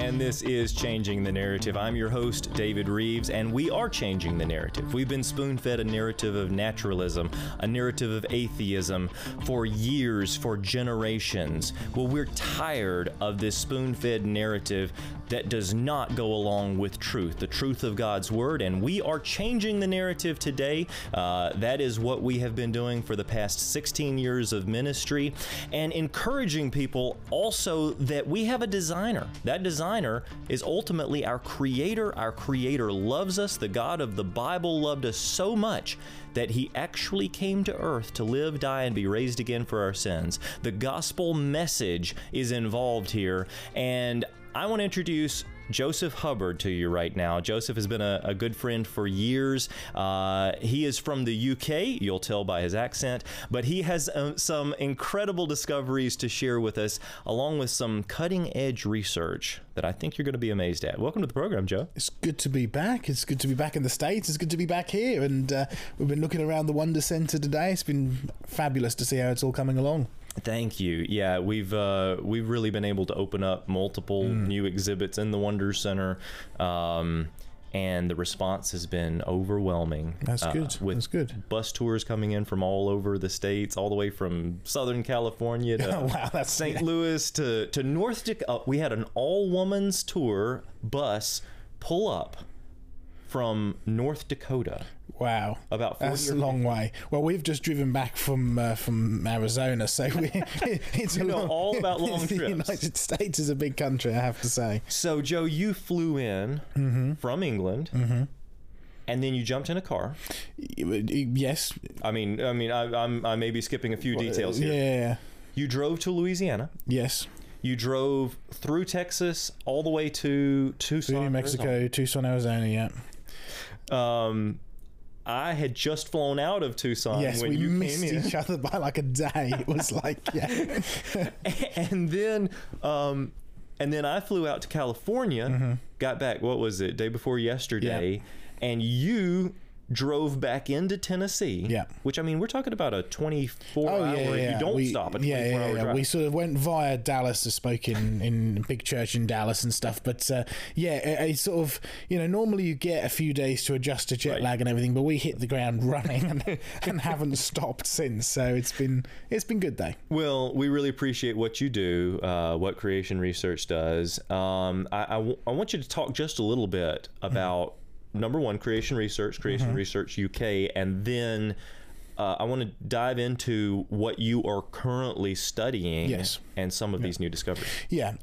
and this is Changing the Narrative. I'm your host, David Reeves, and we are changing the narrative. We've been spoon-fed a narrative of naturalism, a narrative of atheism for years, for generations. Well, we're tired of this spoon-fed narrative that does not go along with truth, the truth of God's Word, and we are changing the narrative today. That is what we have been doing for the past 16 years of ministry, and encouraging people also that we have a designer. That designer is ultimately our Creator. Our Creator loves us. The God of the Bible loved us so much that He actually came to earth to live, die, and be raised again for our sins. The gospel message is involved here, and I want to introduce Joseph Hubbard to you right now. Joseph has been a good friend for years. He is from the UK, you'll tell by his accent, but he has some incredible discoveries to share with us, along with some cutting-edge research that I think you're going to be amazed at. Welcome to the program, Joe. It's good to be back. It's good to be back in the States. It's good to be back here. And we've been looking around the Wonder Center today. It's been fabulous to see how it's all coming along. Thank you. Yeah, we've really been able to open up multiple new exhibits in the Wonder Center, and the response has been overwhelming. That's good. With That's good. Bus tours coming in from all over the states, all the way from Southern California to St. Louis to North Dakota. We had an all-women's tour bus pull up from North Dakota. Wow, about 40 that's a long way. Well, we've just driven back from Arizona, so it's all about long trips. The United States is a big country, I have to say. So, Joe, you flew in from England, and then you jumped in a car. Yes. I may be skipping a few details here. Yeah. You drove to Louisiana. Yes. You drove through Texas all the way to Tucson, New Mexico, Arizona. Tucson, Arizona. Yeah. I had just flown out of Tucson when you came in. Yes, we missed each other by like a day. It was like, yeah. and then I flew out to California, got back, what was it, day before yesterday, and you drove back into Tennessee, which, I mean, we're talking about a 24-hour, you don't stop a 24-hour drive. We sort of went via Dallas. I spoke in big church in Dallas and stuff, but it's sort of, normally you get a few days to adjust to jet lag and everything, but we hit the ground running and haven't stopped since, so it's been good though. Well, we really appreciate what you do, what Creation Research does. I want you to talk just a little bit about number one, Creation Research Research UK, and then I want to dive into what you are currently studying and some of these new discoveries.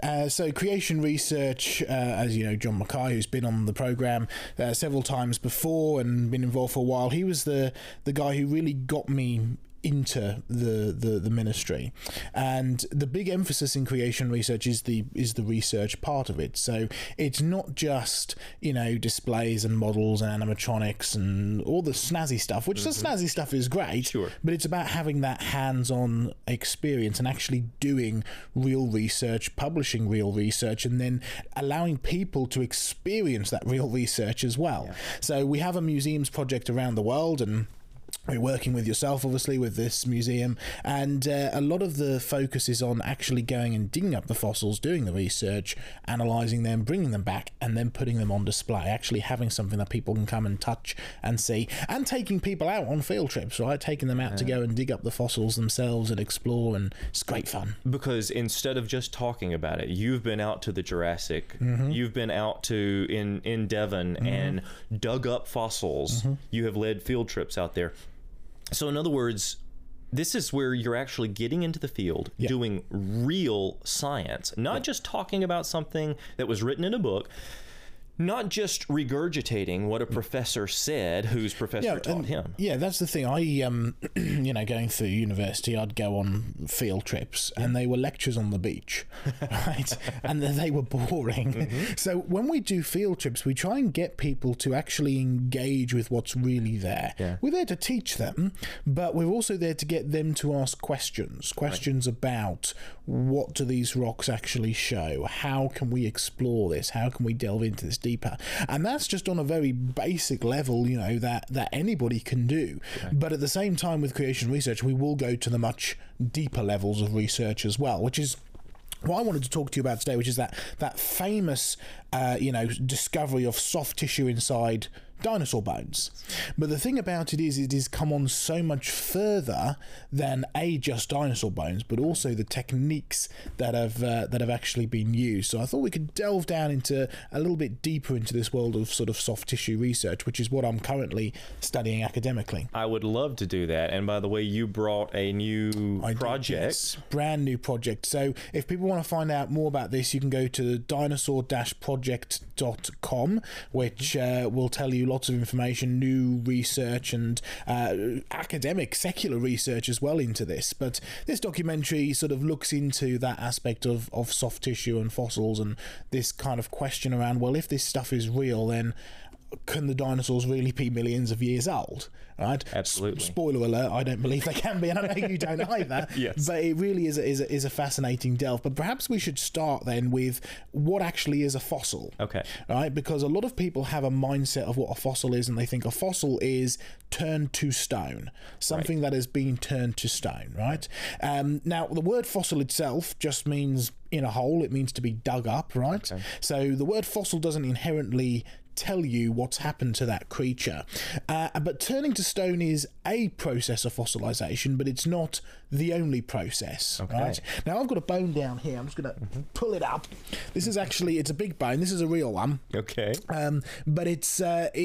So Creation Research, as you know, John Mackay, who's been on the program several times before and been involved for a while, he was the guy who really got me into the ministry, and the big emphasis in Creation Research is the research part of it. So it's not just displays and models and animatronics and all the snazzy stuff, which the snazzy stuff is great, but it's about having that hands-on experience and actually doing real research, publishing real research, and then allowing people to experience that real research as well. So we have a museums project around the world, and we're working with yourself, obviously, with this museum, and a lot of the focus is on actually going and digging up the fossils, doing the research, analysing them, bringing them back, and then putting them on display, actually having something that people can come and touch and see, and taking people out on field trips, right? Taking them out to go and dig up the fossils themselves and explore, and it's great fun. Because instead of just talking about it, you've been out to the Jurassic, you've been out to in Devon and dug up fossils, you have led field trips out there. So in other words, this is where you're actually getting into the field, doing real science, not just talking about something that was written in a book, not just regurgitating what a professor said, whose professor taught him. Yeah, that's the thing. I, going through university, I'd go on field trips, and they were lectures on the beach, right? And they were boring. So when we do field trips, we try and get people to actually engage with what's really there. We're there to teach them, but we're also there to get them to ask questions about what do these rocks actually show? How can we explore this? How can we delve into this deeper? And that's just on a very basic level, that anybody can do. But at the same time, with Creation Research, we will go to the much deeper levels of research as well, which is what I wanted to talk to you about today, which is that famous, discovery of soft tissue inside dinosaur bones. But the thing about it is come on so much further than just dinosaur bones, but also the techniques that have actually been used. So I thought we could delve down into a little bit deeper into this world of sort of soft tissue research, which is what I'm currently studying academically. I would love to do that. And by the way, you brought a new project. Yes, brand new project. So if people want to find out more about this, you can go to dinosaur-project.com, which will tell you lots of information, new research, and academic, secular research as well into this. But this documentary sort of looks into that aspect of soft tissue and fossils, and this kind of question around, well, if this stuff is real, then can the dinosaurs really be millions of years old? Right? Absolutely. Spoiler alert, I don't believe they can be, and I know you don't either. Yes. But it really is a fascinating delve. But perhaps we should start then with what actually is a fossil. Okay. Right? Because a lot of people have a mindset of what a fossil is, and they think a fossil is turned to stone, something that has been turned to stone, right? Now, the word fossil itself just means in a hole. It means to be dug up, right? Okay. So the word fossil doesn't inherently tell you what's happened to that creature. But turning to stone is a process of fossilization, but it's not the only process. Okay. Right? Now I've got a bone down here. I'm just going to pull it up. This is actually, it's a big bone. This is a real one. Okay. But it's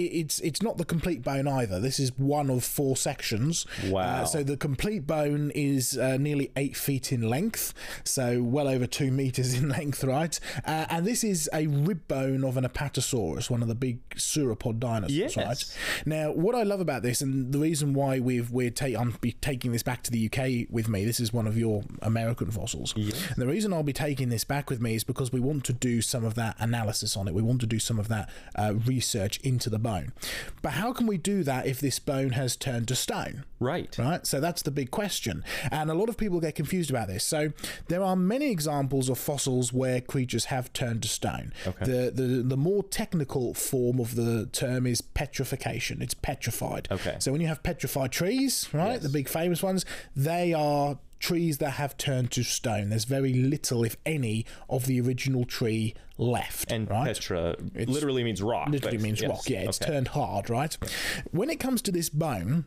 not the complete bone either. This is one of 4 sections. Wow. So the complete bone is nearly 8 feet in length, so well over 2 meters in length, right? And this is a rib bone of an Apatosaurus, one of the big sauropod dinosaurs, yes. right? Now, what I love about this, and the reason why I'm taking this back to the UK with me, this is one of your American fossils. Yes. And the reason I'll be taking this back with me is because we want to do some of that analysis on it. We want to do some of that research into the bone. But how can we do that if this bone has turned to stone? Right. Right. So that's the big question. And a lot of people get confused about this. So there are many examples of fossils where creatures have turned to stone. Okay. The more technical form of the term is petrification. It's petrified. Okay. So when you have petrified trees, right, yes. the big famous ones, they are trees that have turned to stone. There's very little, if any, of the original tree left. And right? petra literally means rock. Literally means yes. rock. Yeah, it's turned hard, right? When it comes to this bone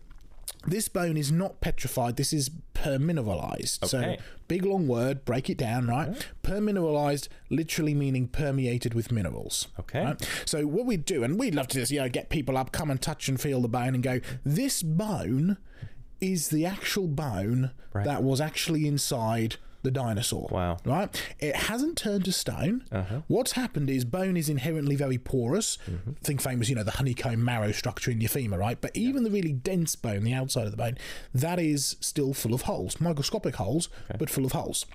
is not petrified. This is permineralized. Okay. So big long word, break it down, right? Okay. Permineralized literally meaning permeated with minerals. Okay. Right? So what we do, and we'd love to just, get people up, come and touch and feel the bone and go, this bone is the actual bone that was actually inside the dinosaur. Wow. Right? It hasn't turned to stone. What's happened is bone is inherently very porous. Think famous, the honeycomb marrow structure in your femur, right? But even the really dense bone, the outside of the bone, that is still full of holes, microscopic holes, but full of holes.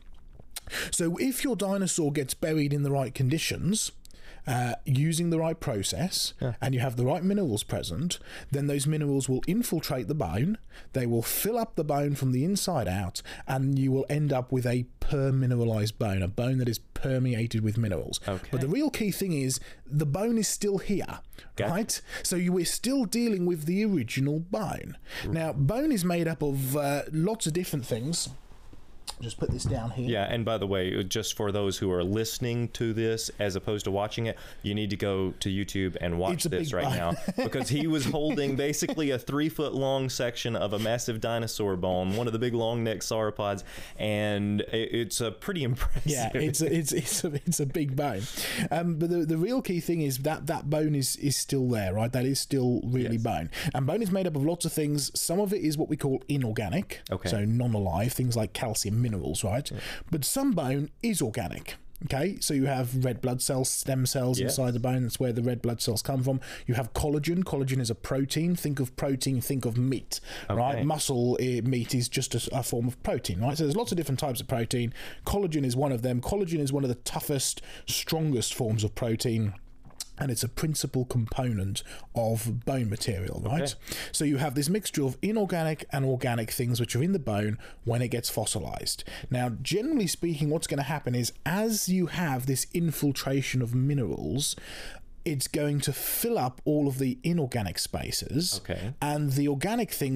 So if your dinosaur gets buried in the right conditions, using the right process, and you have the right minerals present, then those minerals will infiltrate the bone, they will fill up the bone from the inside out, and you will end up with a permineralized bone, a bone that is permeated with minerals. Okay. But the real key thing is the bone is still here, right? So we're still dealing with the original bone. Now, bone is made up of lots of different things. Just put this down here. Yeah, and by the way, just for those who are listening to this as opposed to watching it, you need to go to YouTube and watch this right now, because he was holding basically a 3-foot long section of a massive dinosaur bone, one of the big long neck sauropods, and it's a pretty impressive. Yeah, it's a big bone. But the real key thing is that bone is still there, right? That is still really bone. And bone is made up of lots of things. Some of it is what we call inorganic, so non-alive, things like calcium, minerals, right? But some bone is organic. Okay, so you have red blood cells, stem cells inside the bone. That's where the red blood cells come from. You have collagen. Collagen is a protein. Think of protein, think of meat, right? Muscle meat is just a form of protein, right? So there's lots of different types of protein. Collagen is one of them. Collagen is one of the toughest, strongest forms of protein, and it's a principal component of bone material, right? Okay. So you have this mixture of inorganic and organic things which are in the bone when it gets fossilized. Now, generally speaking, what's going to happen is as you have this infiltration of minerals, it's going to fill up all of the inorganic spaces, and the organic things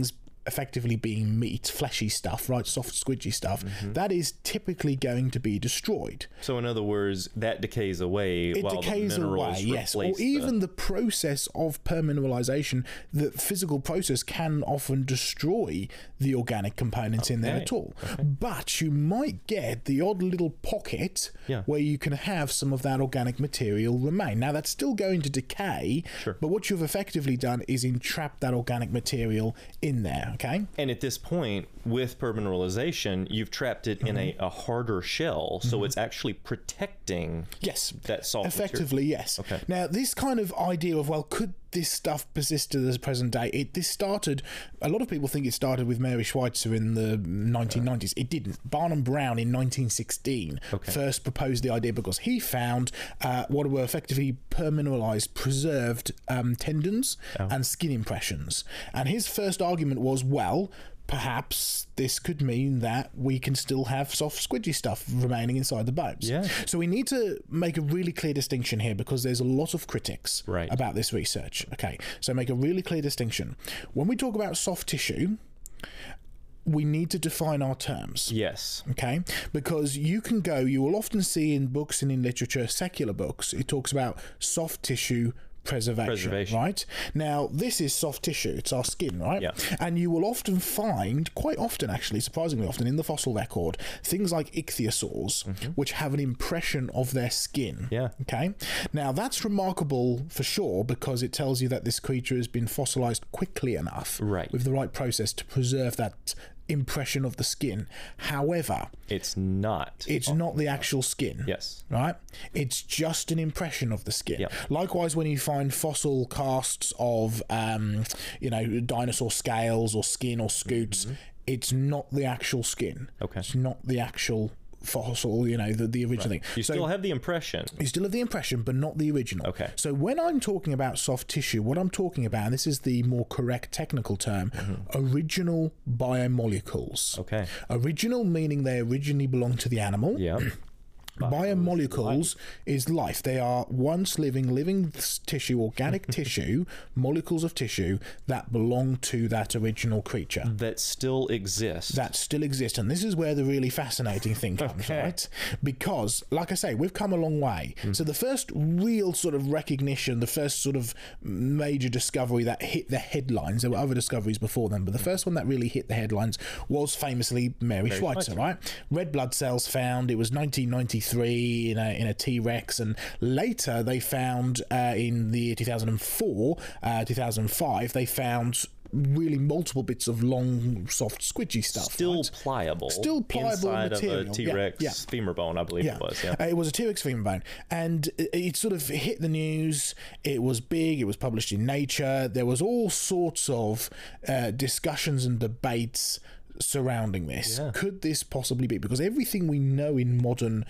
effectively being meat, fleshy stuff, right, soft, squidgy stuff, that is typically going to be destroyed. So in other words, that decays away. It while decays the minerals away, yes. Or replace even the process of permineralization, the physical process can often destroy the organic components in there at all. But you might get the odd little pocket where you can have some of that organic material remain. Now, that's still going to decay, but what you've effectively done is entrap that organic material in there, okay? And at this point, with permineralization, you've trapped it in a harder shell, so it's actually protecting that soft effectively material. Yes. Okay. Now, this kind of idea of, well, could this stuff persist to the present day? This started, a lot of people think it started with Mary Schweitzer in the 1990s. It didn't. Barnum Brown in 1916 first proposed the idea because he found what were effectively permineralized, preserved tendons and skin impressions. And his first argument was, well, perhaps this could mean that we can still have soft, squidgy stuff remaining inside the bones. So we need to make a really clear distinction here because there's a lot of critics about this research. Okay, so make a really clear distinction. When we talk about soft tissue, we need to define our terms. Okay? Because you will often see in books and in literature, secular books, it talks about soft tissue preservation, right? Now, this is soft tissue. It's our skin, right? And you will often find, quite often actually, surprisingly often, in the fossil record, things like ichthyosaurs, which have an impression of their skin. Okay? Now, that's remarkable for sure because it tells you that this creature has been fossilized quickly enough with the right process to preserve that impression of the skin. However, it's not the actual skin. Right? It's just an impression of the skin. Likewise, when you find fossil casts of dinosaur scales or skin or scutes, it's not the actual skin. It's not the actual fossil, the original thing. You still have the impression. You still have the impression, but not the original. So when I'm talking about soft tissue, what I'm talking about, and this is the more correct technical term, original biomolecules. Original meaning they originally belong to the animal. Biomolecules is life. They are once living tissue, organic tissue, molecules of tissue that belong to that original creature. That still exists. And this is where the really fascinating thing comes, right? Because, like I say, we've come a long way. So the first real sort of recognition, the first sort of major discovery that hit the headlines, there were other discoveries before them, but the first one that really hit the headlines was famously Mary Schweitzer, right? Red blood cells found, it was 1993 in a T-Rex, and later they found in the year 2004, 2005, they found really multiple bits of long, soft, squidgy stuff. Still pliable inside material. Of a T-Rex femur bone, I believe it was. It was a T-Rex femur bone. And it sort of hit the news. It was big. It was published in Nature. There was all sorts of discussions and debates surrounding this. Could this possibly be? Because everything we know in modern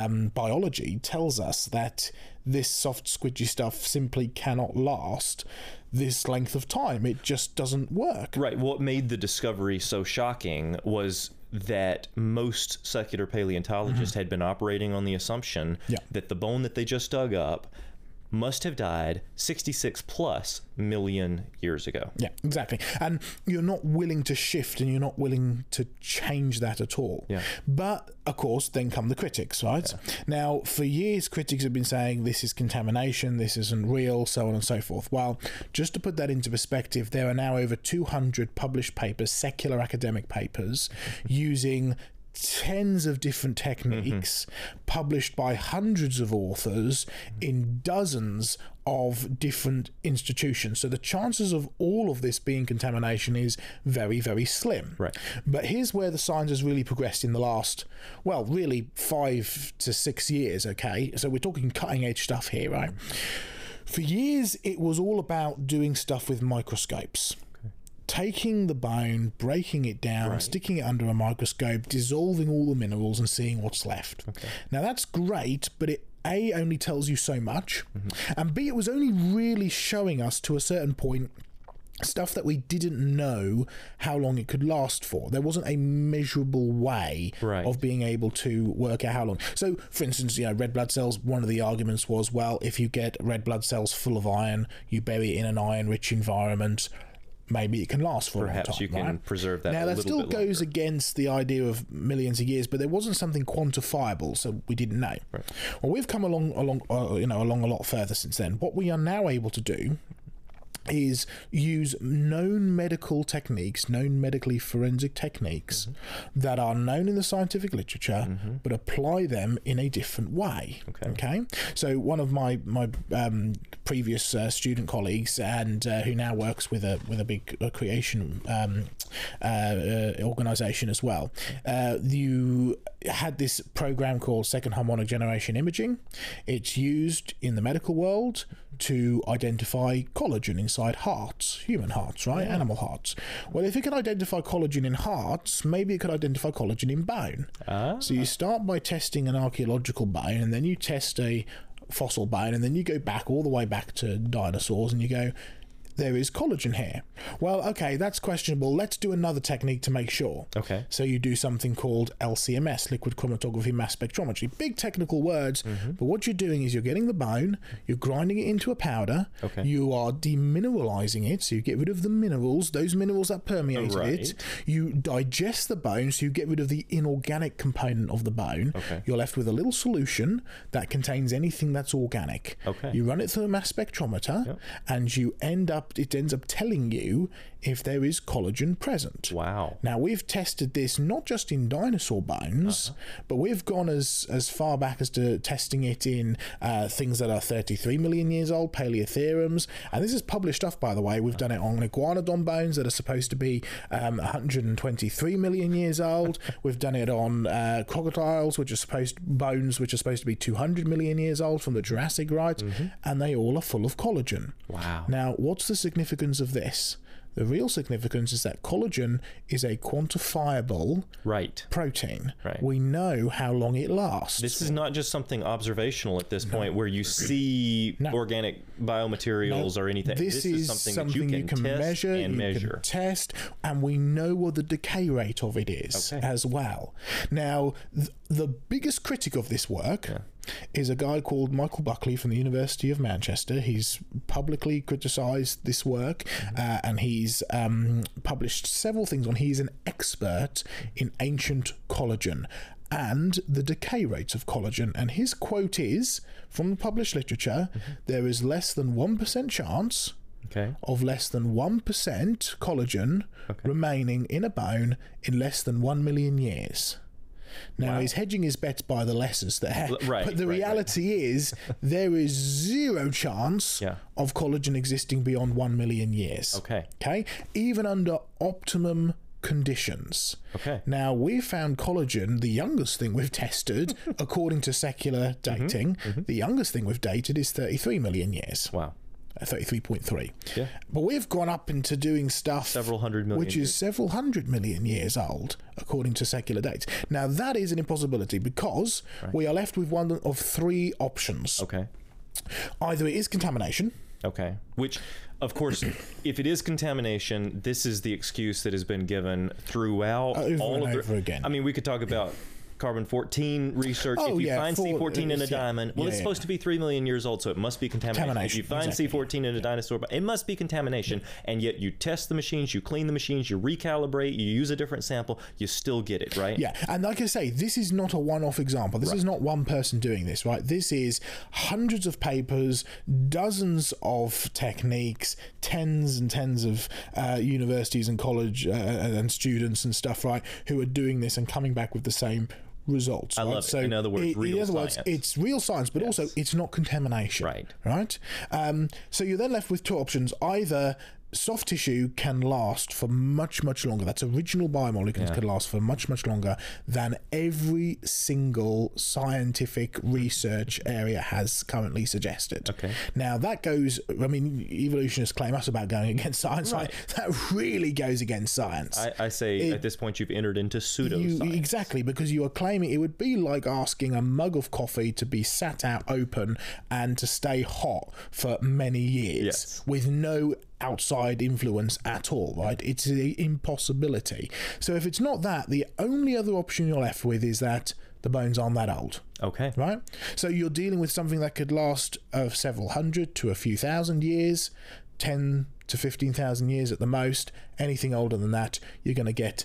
biology tells us that this soft, squidgy stuff simply cannot last this length of time. It just doesn't work. Right. What made the discovery so shocking was that most secular paleontologists had been operating on the assumption that the bone that they just dug up must have died 66 plus million years ago. Yeah, exactly. And you're not willing to shift and you're not willing to change that at all. But, of course, then come the critics, right? Now, for years, critics have been saying this is contamination, this isn't real, so on and so forth. Well, just to put that into perspective, there are now over 200 published papers, secular academic papers, using tens of different techniques published by hundreds of authors in dozens of different institutions. So the chances of all of this being contamination is very, very slim. But here's where the science has really progressed in the last, well, really 5 to 6 years, okay? So we're talking cutting edge stuff here, right? For years, it was all about doing stuff with microscopes. Taking the bone, breaking it down, sticking it under a microscope, dissolving all the minerals and seeing what's left. Now that's great, but it A, only tells you so much, and B, it was only really showing us to a certain point stuff that we didn't know how long it could last for. There wasn't a measurable way of being able to work out how long. So, for instance, red blood cells, one of the arguments was, well, if you get red blood cells full of iron, you bury it in an iron-rich environment, maybe it can last for a long time. Perhaps you can right? preserve that. Now, a that little still bit goes longer. against the idea of millions of years, but there wasn't something quantifiable, so we didn't know. Right. Well, we've come along a lot further since then. What we are now able to do is use known medical techniques, known medically forensic techniques that are known in the scientific literature, but apply them in a different way. Okay. So one of my previous student colleagues, and who now works with a big creation organization as well, you had this program called second harmonic generation imaging. It's used in the medical world to identify collagen inside hearts, human hearts, right? Yeah. Animal hearts. Well, if it can identify collagen in hearts, maybe it could identify collagen in bone. So you start by testing an archaeological bone, and then you test a fossil bone, and then you go back all the way back to dinosaurs, and you go, there is collagen here. Well, okay, that's questionable. Let's do another technique to make sure. Okay. So you do something called LCMS, liquid chromatography mass spectrometry. Big technical words, but what you're doing is you're getting the bone, you're grinding it into a powder, you are demineralizing it, so you get rid of the minerals, those minerals that permeated it. You digest the bone, so you get rid of the inorganic component of the bone. You're left with a little solution that contains anything that's organic. You run it through a mass spectrometer, and it ends up telling you if there is collagen present. Wow. Now, we've tested this not just in dinosaur bones, but we've gone as far back as to testing it in things that are 33 million years old, Paleothereums. And this is published stuff, by the way. We've done it on iguanodon bones that are supposed to be 123 million years old. We've done it on crocodiles, bones which are supposed to be 200 million years old from the Jurassic, right? And they all are full of collagen. Wow. Now, what's the significance of this? The real significance is that collagen is a quantifiable protein. We know how long it lasts. This is not just something observational at this point where you see organic biomaterials or anything. This is something that you can measure, can test, and we know what the decay rate of it is as well. Now, the biggest critic of this work is a guy called Michael Buckley from the University of Manchester. He's publicly criticised this work, and he's published several things on. He's an expert in ancient collagen and the decay rates of collagen. And his quote is, from the published literature, there is less than 1% chance of less than 1% collagen remaining in a bone in less than 1 million years. Now, he's hedging his bets by the lessers there, but the reality is there is zero chance of collagen existing beyond 1 million years. Okay? Even under optimum conditions. Now, we found collagen, the youngest thing we've tested, according to secular dating, the youngest thing we've dated is 33 million years. Wow. 33.3. But we've gone up into doing stuff several hundred million which is several hundred million years old according to secular dates. Now, that is an impossibility because we are left with one of three options. Either it is contamination. Which, of course, if it is contamination, this is the excuse that has been given throughout over again. I mean, we could talk about carbon-14 research. If you find C14 in a diamond, it's supposed to be 3 million years old, so it must be contamination. If you find C14 in a dinosaur, it must be contamination. And yet you test the machines, you clean the machines, you recalibrate, you use a different sample, you still get it, right? And like I say, this is not a one-off example. This is not one person doing this, right? This is hundreds of papers, dozens of techniques, tens and tens of universities and college and students and stuff, right, who are doing this and coming back with the same results. I love it. So in other words, it's real science, but also it's not contamination. Right? So you're then left with two options. Either soft tissue can last for much, much longer. That's original biomolecules can last for much, much longer than every single scientific research area has currently suggested. Now, that goes, I mean, evolutionists claim us about going against science. That really goes against science. I say at this point you've entered into pseudoscience. Exactly, because you are claiming it would be like asking a mug of coffee to be sat out open and to stay hot for many years with no outside influence at all, right? It's an impossibility. So if it's not that, the only other option you're left with is that the bones aren't that old. Right? So you're dealing with something that could last several hundred to a few thousand years, 10 to 15,000 years at the most. Anything older than that, you're going to get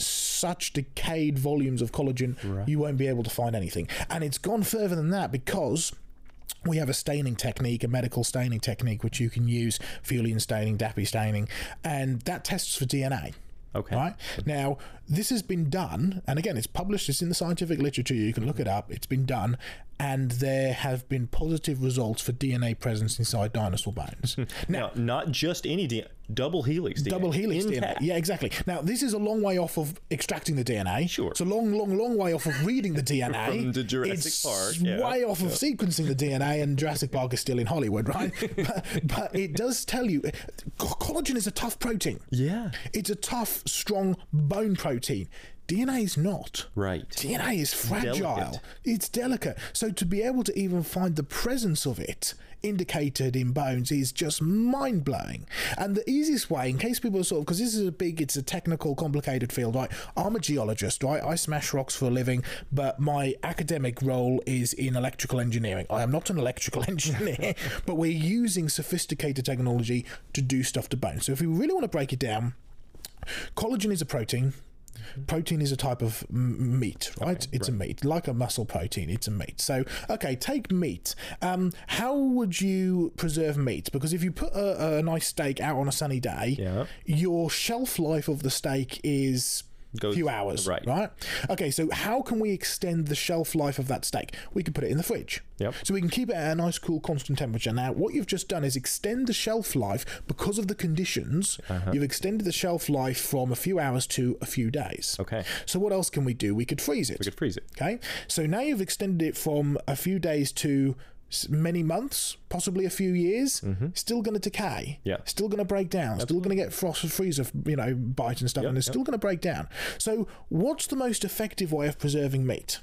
such decayed volumes of collagen, you won't be able to find anything. And it's gone further than that because we have a staining technique, a medical staining technique, which you can use, Fulian staining, DAPI staining, and that tests for DNA. Okay. Right? Now, this has been done, and again, it's published, it's in the scientific literature, you can look it up, it's been done, and there have been positive results for DNA presence inside dinosaur bones. Now, not just any DNA, double helix DNA. Double helix Intact. DNA. Yeah, exactly. Now, this is a long way off of extracting the DNA. Sure. It's a long way off of reading the DNA. From the Jurassic it's Park. way off of sequencing the DNA, and Jurassic Park is still in Hollywood, right? but it does tell you, collagen is a tough protein. Yeah. It's a tough, strong bone protein. DNA is not. Right. DNA is fragile. Delicate. It's delicate. So to be able to even find the presence of it indicated in bones is just mind-blowing. And the easiest way, in case people are sort of, because this is it's a technical, complicated field, right? I'm a geologist, right? I smash rocks for a living, but my academic role is in electrical engineering. I am not an electrical engineer, but we're using sophisticated technology to do stuff to bones. So if we really want to break it down, collagen is a protein. Protein is a type of meat, right? Okay, it's a meat, like a muscle protein. It's a meat. So, okay, take meat. How would you preserve meat? Because if you put a nice steak out on a sunny day, your shelf life of the steak is a few hours, right? Okay, so how can we extend the shelf life of that steak? We can put it in the fridge. So we can keep it at a nice, cool, constant temperature. Now, what you've just done is extend the shelf life because of the conditions. You've extended the shelf life from a few hours to a few days. Okay. So what else can we do? We could freeze it. We could freeze it. Okay. So now you've extended it from a few days to many months, possibly a few years. Still going to decay. Still going to break down. Still going to get frost and freezer, bite and stuff, and it's still going to break down. So what's the most effective way of preserving meat?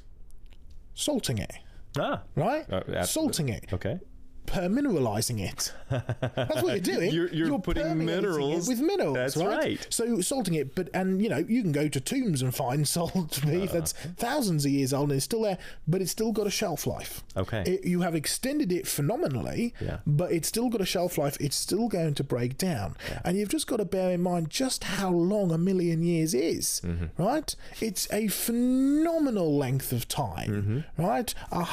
Salting it. Right? Salting it. Okay. Permineralizing it. That's what you're doing. You're putting minerals with minerals. That's right. So salting it, and you can go to tombs and find salt beef that's thousands of years old and it's still there, but it's still got a shelf life. Okay. You have extended it phenomenally, but it's still got a shelf life. It's still going to break down, and you've just got to bear in mind just how long 1,000,000 years is. Right? It's a phenomenal length of time. Right?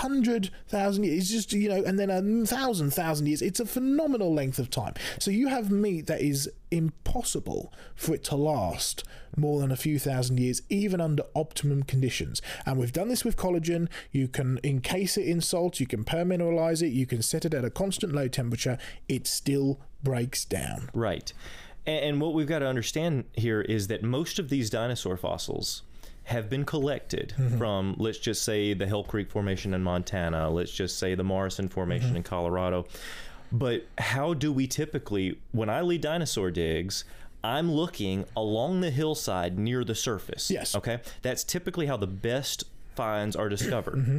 100,000 years. It's just and then 1,000 years. It's a phenomenal length of time. So you have meat that is impossible for it to last more than a few thousand years, even under optimum conditions. And we've done this with collagen. You can encase it in salt, you can permineralize it, you can set it at a constant low temperature. It still breaks down. Right. And what we've got to understand here is that most of these dinosaur fossils have been collected from, let's just say, the Hell Creek Formation in Montana, let's just say the Morrison Formation in Colorado. But how do we typically, when I lead dinosaur digs, I'm looking along the hillside near the surface. Yes. Okay? That's typically how the best finds are discovered.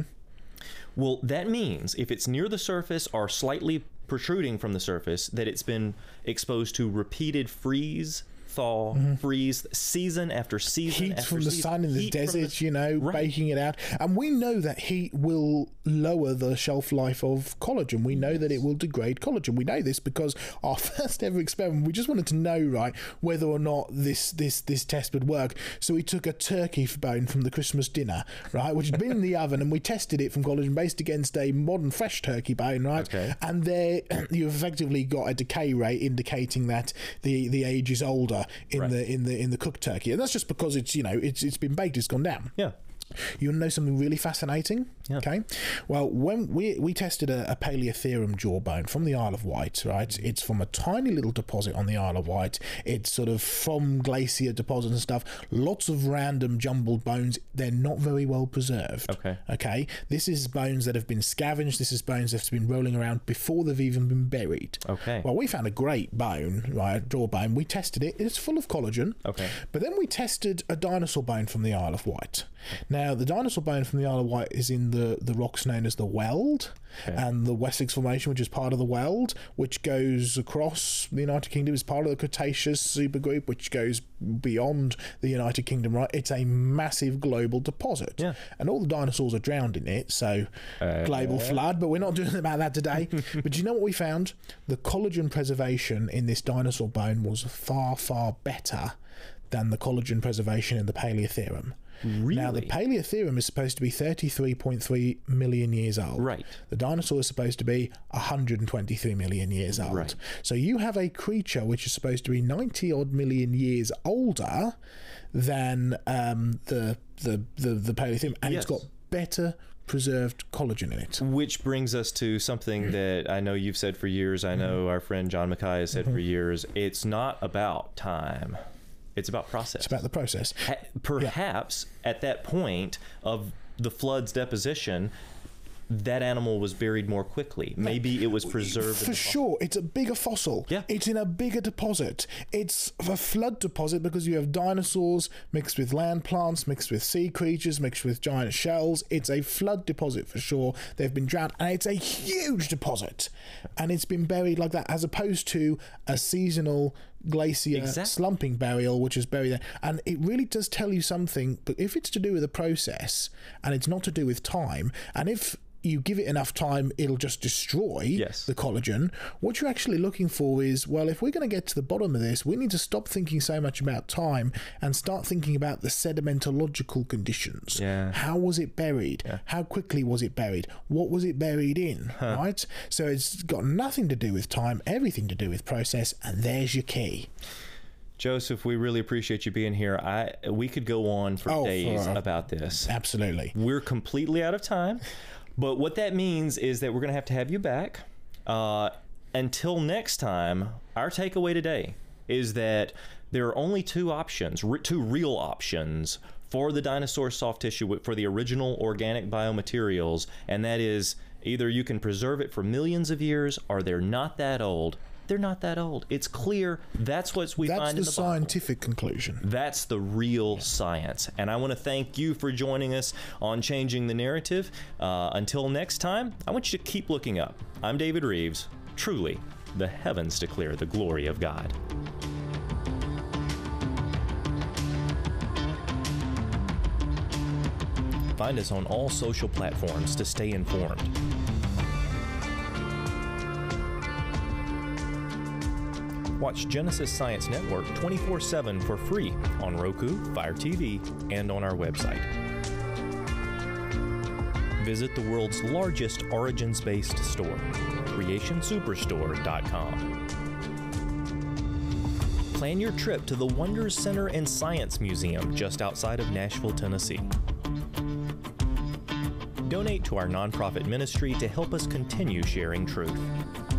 Well, that means if it's near the surface or slightly protruding from the surface, that it's been exposed to repeated freeze, thaw, freeze, season after season. Heat after from the season. sun in the Heat desert, right. baking it out. And we know that heat will lower the shelf life of collagen. We know that it will degrade collagen. We know this because our first ever experiment, we just wanted to know, right, whether or not this test would work. So we took a turkey bone from the Christmas dinner, right, which had been in the oven, and we tested it from collagen based against a modern fresh turkey bone, right? Okay. And there you've effectively got a decay rate indicating that the age is older in the cooked turkey, and that's just because it's been baked, it's gone down. You want to know something really fascinating? Okay. Well, when we tested a Paleotherum jawbone from the Isle of Wight, right? It's from a tiny little deposit on the Isle of Wight. It's sort of from glacier deposits and stuff. Lots of random jumbled bones. They're not very well preserved. Okay. This is bones that have been scavenged. This is bones that have been rolling around before they've even been buried. Well, we found a great bone, right? Jawbone. We tested it. It's full of collagen. But then we tested a dinosaur bone from the Isle of Wight. Now, the dinosaur bone from the Isle of Wight is in the rocks known as the Weld, and the Wessex Formation, which is part of the Weld, which goes across the United Kingdom, is part of the Cretaceous supergroup, which goes beyond the United Kingdom, right? It's a massive global deposit. And all the dinosaurs are drowned in it, so global flood, but we're not doing about that today. But do you know what we found? The collagen preservation in this dinosaur bone was far, far better than the collagen preservation in the Paleotherum. Really? Now, the Paleotherum is supposed to be 33.3 million years old. Right. The dinosaur is supposed to be 123 million years old. Right. So you have a creature which is supposed to be 90 odd million years older than the Paleotherum, and it's got better preserved collagen in it. Which brings us to something that I know you've said for years. I know our friend John Mackay has said for years. It's not about time. It's about process. It's about the process. Perhaps at that point of the flood's deposition, that animal was buried more quickly. Maybe it was preserved. For sure. It's a bigger fossil. Yeah. It's in a bigger deposit. It's a flood deposit because you have dinosaurs mixed with land plants, mixed with sea creatures, mixed with giant shells. It's a flood deposit for sure. They've been drowned, and it's a huge deposit. And it's been buried like that, as opposed to a seasonal glacier slumping burial, which is buried there. And it really does tell you something, but if it's to do with a process and it's not to do with time, and if you give it enough time, it'll just destroy the collagen. What you're actually looking for is, well, if we're going to get to the bottom of this, we need to stop thinking so much about time and start thinking about the sedimentological conditions. How was it buried? How quickly was it buried? What was it buried in? Right? So it's got nothing to do with time, everything to do with process, and there's your key. Joseph, we really appreciate you being here. We could go on for days about this. Absolutely. We're completely out of time. But what that means is that we're going to have you back. Until next time, our takeaway today is that there are only two options, two real options for the dinosaur soft tissue, for the original organic biomaterials, and that is either you can preserve it for millions of years, or they're not that old. They're not that old. It's clear. That's what we find in the Bible. That's the scientific conclusion. That's the real science. And I want to thank you for joining us on Changing the Narrative. Until next time, I want you to keep looking up. I'm David Reeves. Truly, the heavens declare the glory of God. Find us on all social platforms to stay informed. Watch Genesis Science Network 24/7 for free on Roku, Fire TV, and on our website. Visit the world's largest origins-based store, creationsuperstore.com. Plan your trip to the Wonders Center and Science Museum just outside of Nashville, Tennessee. Donate to our nonprofit ministry to help us continue sharing truth.